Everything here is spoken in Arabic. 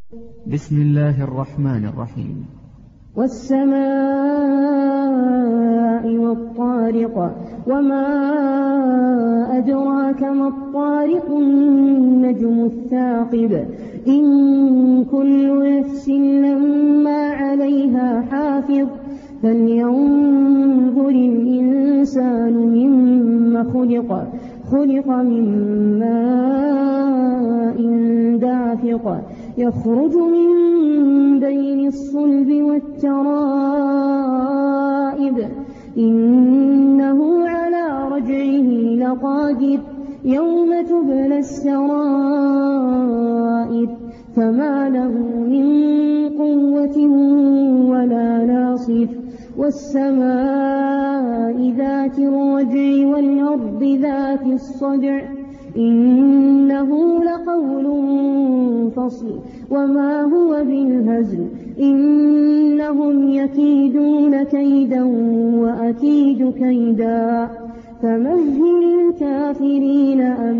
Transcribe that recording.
بسم الله الرحمن الرحيم. والسماء والطارق وما أدراك ما الطارق النجم الثاقب إن كل نفس لما عليها حافظ فلينظر الإنسان مما خلق من ماء دافق يخرج من بين الصلب والترائب إنه على رجعه لقادر يوم تبلى السرائر فما له من قوة ولا ناصر والسماء ذات الرجع والأرض ذات الصدع إنه لقول فصل وما هو بالهزل إنهم يكيدون كيدا وأكيد كيدا فمهل الكافرين